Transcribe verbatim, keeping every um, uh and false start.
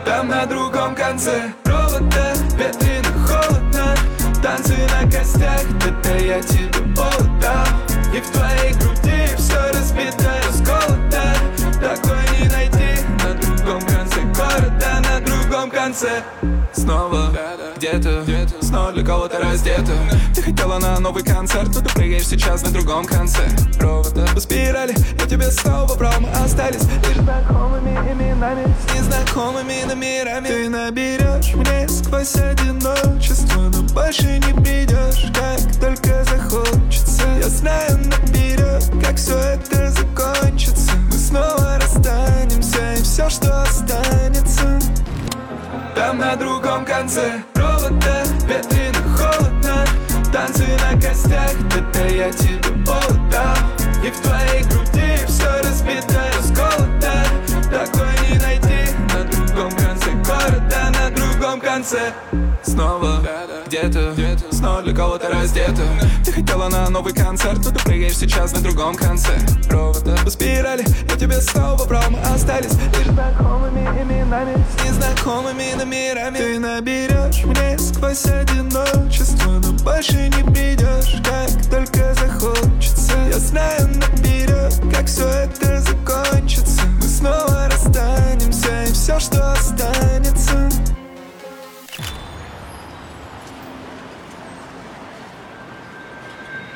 Там на другом конце провода, ветрено, холодно, танцы на костях, это я тебе поводал. И в твоей груди все разбито, расколото. Такой не найти на другом конце города, на другом конце. Снова где-то, снова для кого-то раздета. Ты хотела на новый концерт, но ты прыгаешь сейчас на другом конце провода. По спирали, я тебе снова брал, мы остались лишь знакомыми именами, с незнакомыми номерами. Ты наберешь мне сквозь одиночество, но больше не придешь, как только захочется. Я знаю наперед, как все это закончится. Мы снова расстанемся, и все, что останется. Там на другом конце провода, ветрено, холодно, танцы на костях, это я тебе поводал. И в твоей груди все разбито, расколото. Такой не найти на другом конце города, на другом конце. Снова где-то, снова для кого-то раздета. Ты хотела на новый концерт, но ты прыгаешь сейчас на другом конце провода. По спирали, я тебе снова брал, мы остались лишь знакомыми именами, с незнакомыми номерами. Ты наберешь мне сквозь одиночество, но больше не придешь, как только захочется. Я знаю